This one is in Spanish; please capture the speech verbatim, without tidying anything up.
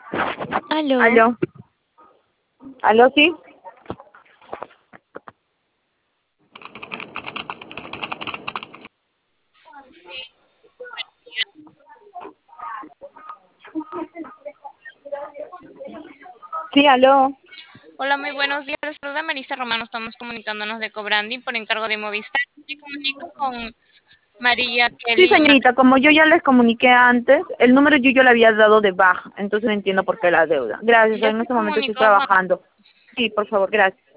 Aló. Aló. Aló, sí. Sí, aló. Hola, muy buenos días. Les saluda Marisa Romano. Estamos comunicándonos de Cobranding por encargo de Movistar. Me comunico con María Sí, Kelly señorita, Martínez. como yo ya les comuniqué antes, el número yo ya lo había dado de baja, entonces no entiendo por qué la deuda. Gracias, Ya en se este momento estoy comunicó con... trabajando. Sí, por favor, gracias.